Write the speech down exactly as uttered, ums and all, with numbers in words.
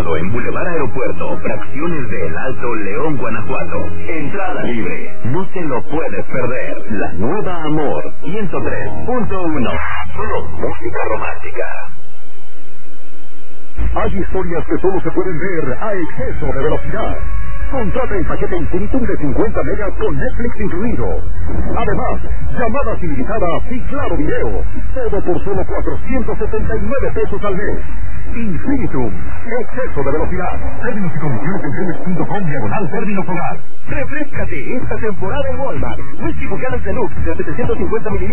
ubicado en Boulevard Aeropuerto, fracciones de El Alto, León, Guanajuato. Entrada libre. No te lo puedes perder. La Nueva Amor ciento tres punto uno. Solo música romántica. Hay historias que solo se pueden ver a exceso de velocidad. Contrata el paquete Infinitum de cincuenta megas con Netflix incluido. Además, llamadas ilimitadas y claro video. Todo por solo cuatrocientos setenta y nueve pesos al mes. Infinitum, exceso de velocidad. Términos y condiciones en telmex punto com diagonal términos hogar. Refrescate esta temporada en Walmart. Whisky Buchanan Deluxe de setecientos cincuenta mililitros.